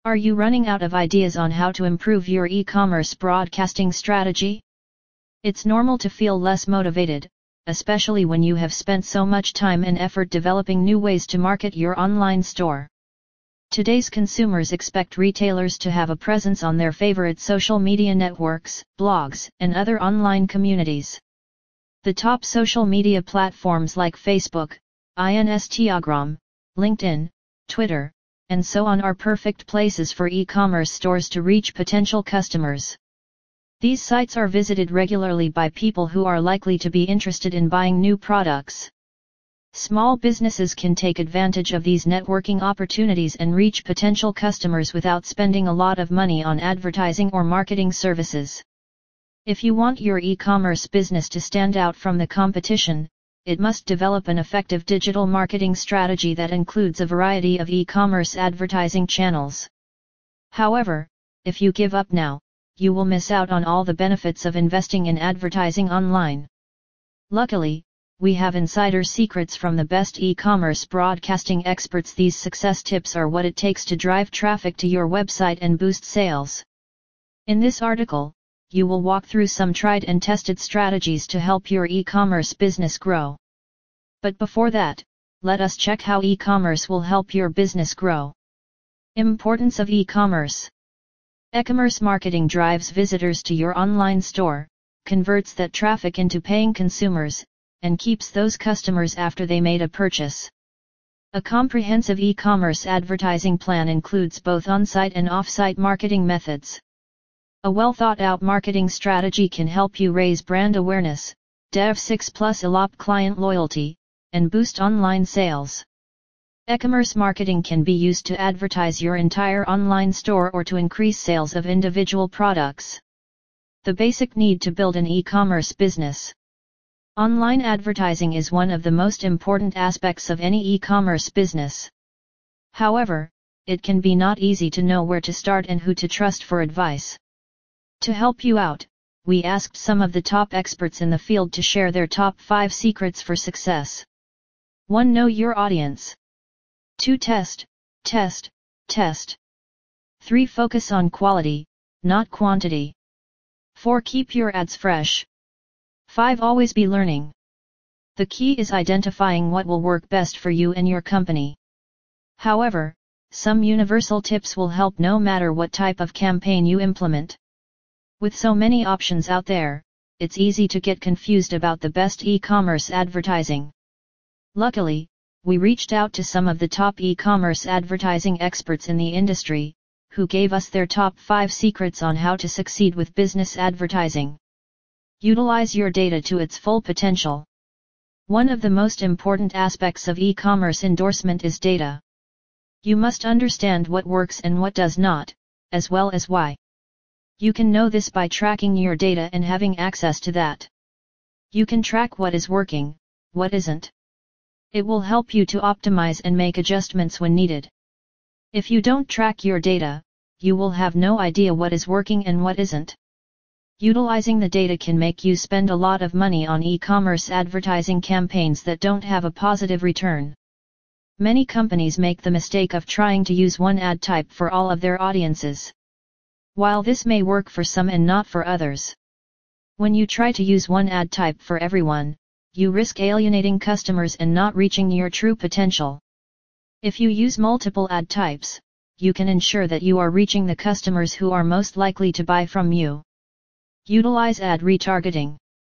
Are you running out of ideas on how to improve your e-commerce broadcasting strategy? It's normal to feel less motivated, especially when you have spent so much time and effort developing new ways to market your online store. Today's consumers expect retailers to have a presence on their favorite social media networks, blogs, and other online communities. The top social media platforms like Facebook, Instagram, LinkedIn, Twitter, and so on are perfect places for e-commerce stores to reach potential customers. These sites are visited regularly by people who are likely to be interested in buying new products. Small businesses can take advantage of these networking opportunities and reach potential customers without spending a lot of money on advertising or marketing services. If you want your e-commerce business to stand out from the competition, it must develop an effective digital marketing strategy that includes a variety of e-commerce advertising channels. However, if you give up now, you will miss out on all the benefits of investing in advertising online. Luckily, we have insider secrets from the best e-commerce broadcasting experts. These success tips are what it takes to drive traffic to your website and boost sales. In this article, you will walk through some tried and tested strategies to help your e-commerce business grow. But before that, let us check how e-commerce will help your business grow. Importance of e-commerce. E-commerce marketing drives visitors to your online store, converts that traffic into paying consumers, and keeps those customers after they made a purchase. A comprehensive e-commerce advertising plan includes both on-site and off-site marketing methods. A well-thought-out marketing strategy can help you raise brand awareness, develop 6+ elop client loyalty, and boost online sales. E-commerce marketing can be used to advertise your entire online store or to increase sales of individual products. The basic need to build an e-commerce business. Online advertising is one of the most important aspects of any e-commerce business. However, it can be not easy to know where to start and who to trust for advice. To help you out, we asked some of the top experts in the field to share their top 5 secrets for success. 1. Know your audience. 2. Test, test, test. 3. Focus on quality, not quantity. 4. Keep your ads fresh. 5. Always be learning. The key is identifying what will work best for you and your company. However, some universal tips will help no matter what type of campaign you implement. With so many options out there, it's easy to get confused about the best e-commerce advertising. Luckily, we reached out to some of the top e-commerce advertising experts in the industry, who gave us their top 5 secrets on how to succeed with business advertising. Utilize your data to its full potential. One of the most important aspects of e-commerce endorsement is data. You must understand what works and what does not, as well as why. You can know this by tracking your data and having access to that. You can track what is working, what isn't. It will help you to optimize and make adjustments when needed. If you don't track your data, you will have no idea what is working and what isn't. Utilizing the data can make you spend a lot of money on e-commerce advertising campaigns that don't have a positive return. Many companies make the mistake of trying to use one ad type for all of their audiences. While this may work for some and not for others. When you try to use one ad type for everyone, you risk alienating customers and not reaching your true potential. If you use multiple ad types, you can ensure that you are reaching the customers who are most likely to buy from you. Utilize ad retargeting.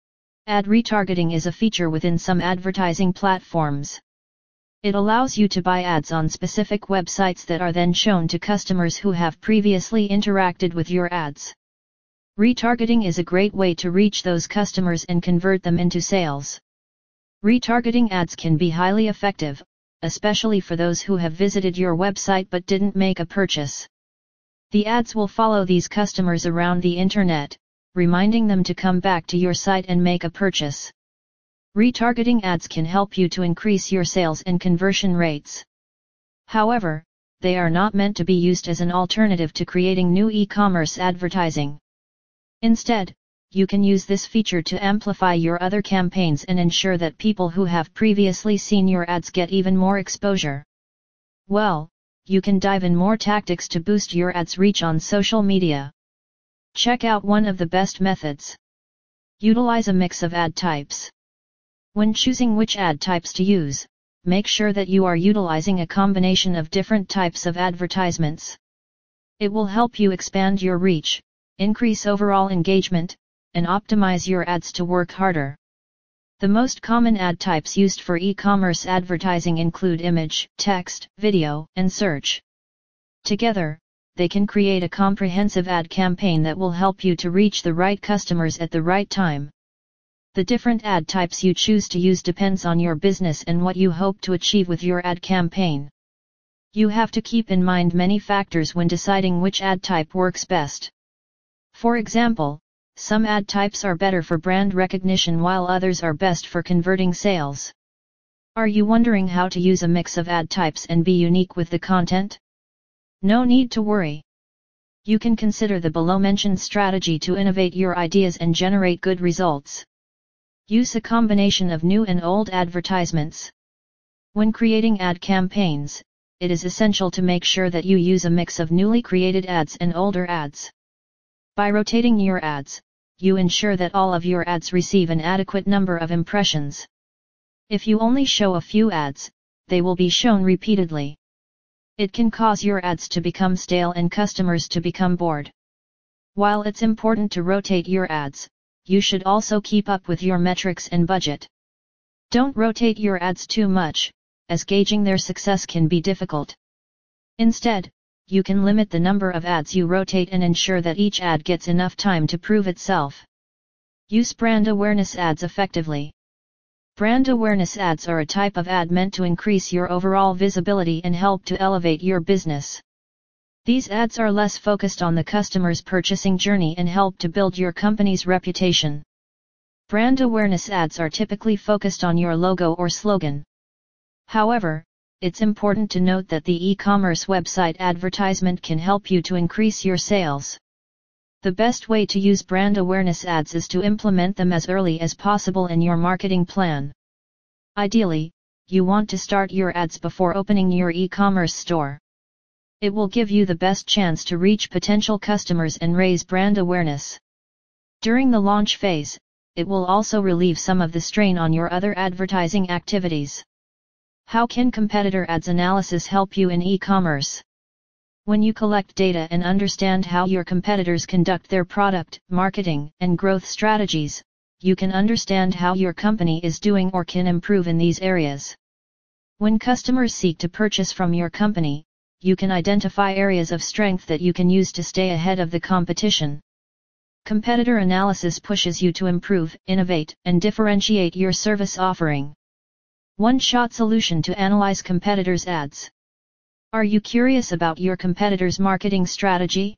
Ad retargeting is a feature within some advertising platforms. It allows you to buy ads on specific websites that are then shown to customers who have previously interacted with your ads. Retargeting is a great way to reach those customers and convert them into sales. Retargeting ads can be highly effective, especially for those who have visited your website but didn't make a purchase. The ads will follow these customers around the internet, reminding them to come back to your site and make a purchase. Retargeting ads can help you to increase your sales and conversion rates. However, they are not meant to be used as an alternative to creating new e-commerce advertising. Instead, you can use this feature to amplify your other campaigns and ensure that people who have previously seen your ads get even more exposure. Well, you can dive in more tactics to boost your ads reach on social media. Check out one of the best methods. Utilize a mix of ad types. When choosing which ad types to use, make sure that you are utilizing a combination of different types of advertisements. It will help you expand your reach, increase overall engagement, and optimize your ads to work harder. The most common ad types used for e-commerce advertising include image, text, video, and search. Together, they can create a comprehensive ad campaign that will help you to reach the right customers at the right time. The different ad types you choose to use depends on your business and what you hope to achieve with your ad campaign. You have to keep in mind many factors when deciding which ad type works best. For example, some ad types are better for brand recognition while others are best for converting sales. Are you wondering how to use a mix of ad types and be unique with the content? No need to worry. You can consider the below-mentioned strategy to innovate your ideas and generate good results. Use a combination of new and old advertisements. When creating ad campaigns, it is essential to make sure that you use a mix of newly created ads and older ads. By rotating your ads, you ensure that all of your ads receive an adequate number of impressions. If you only show a few ads, they will be shown repeatedly. It can cause your ads to become stale and customers to become bored. While it's important to rotate your ads, you should also keep up with your metrics and budget. Don't rotate your ads too much, as gauging their success can be difficult. Instead, you can limit the number of ads you rotate and ensure that each ad gets enough time to prove itself. Use brand awareness ads effectively. Brand awareness ads are a type of ad meant to increase your overall visibility and help to elevate your business. These ads are less focused on the customer's purchasing journey and help to build your company's reputation. Brand awareness ads are typically focused on your logo or slogan. However, it's important to note that the e-commerce website advertisement can help you to increase your sales. The best way to use brand awareness ads is to implement them as early as possible in your marketing plan. Ideally, you want to start your ads before opening your e-commerce store. It will give you the best chance to reach potential customers and raise brand awareness. During the launch phase, it will also relieve some of the strain on your other advertising activities. How can competitor ads analysis help you in e-commerce? When you collect data and understand how your competitors conduct their product, marketing, and growth strategies, you can understand how your company is doing or can improve in these areas. When customers seek to purchase from your company, you can identify areas of strength that you can use to stay ahead of the competition. Competitor analysis pushes you to improve, innovate, and differentiate your service offering. One-shot solution to analyze competitors' ads. Are you curious about your competitors' marketing strategy?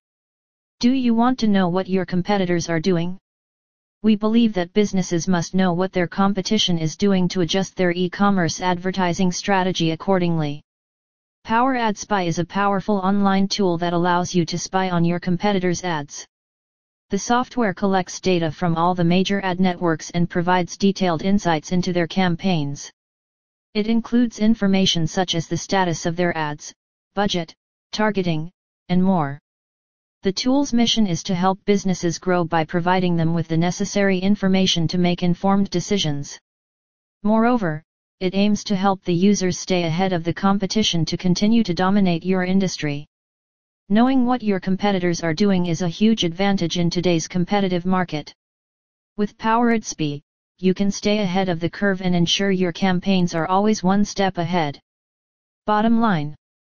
Do you want to know what your competitors are doing? We believe that businesses must know what their competition is doing to adjust their e-commerce advertising strategy accordingly. Power Ad Spy is a powerful online tool that allows you to spy on your competitors' ads. The software collects data from all the major ad networks and provides detailed insights into their campaigns. It includes information such as the status of their ads, budget, targeting, and more. The tool's mission is to help businesses grow by providing them with the necessary information to make informed decisions. Moreover, it aims to help the users stay ahead of the competition to continue to dominate your industry. Knowing what your competitors are doing is a huge advantage in today's competitive market. With Power Ad Spy, you can stay ahead of the curve and ensure your campaigns are always one step ahead. Bottom line: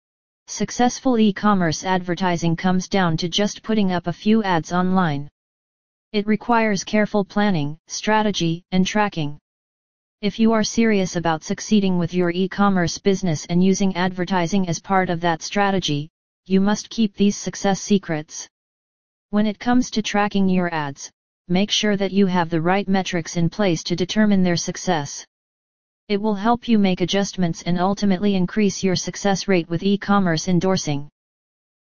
successful e-commerce advertising comes down to just putting up a few ads online. It requires careful planning, strategy, and tracking. If you are serious about succeeding with your e-commerce business and using advertising as part of that strategy, you must keep these success secrets. When it comes to tracking your ads, make sure that you have the right metrics in place to determine their success. It will help you make adjustments and ultimately increase your success rate with e-commerce endorsing.